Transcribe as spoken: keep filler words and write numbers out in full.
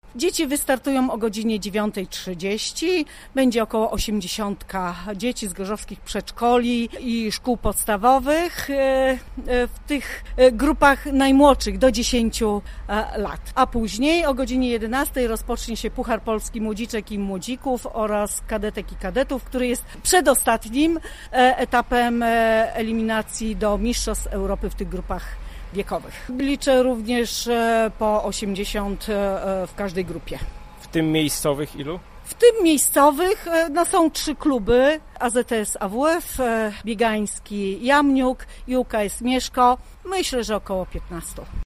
Dzieci wystartują o godzinie dziewiąta trzydzieści. Będzie około osiemdziesiąt dzieci z gorzowskich przedszkoli i szkół podstawowych w tych grupach najmłodszych do dziesięciu lat. A później o godzinie jedenastej rozpocznie się Puchar Polski Młodziczek i Młodzików oraz Kadetek i Kadetów, który jest przedostatnim etapem eliminacji do Mistrzostw Europy w tych grupach wiekowych. Liczę również po osiemdziesiąt w każdej grupie. W tym miejscowych ilu? W tym miejscowych no, są trzy kluby: A Z S A W F, Biegański Jamniuk i U K S Mieszko. Myślę, że około piętnaście.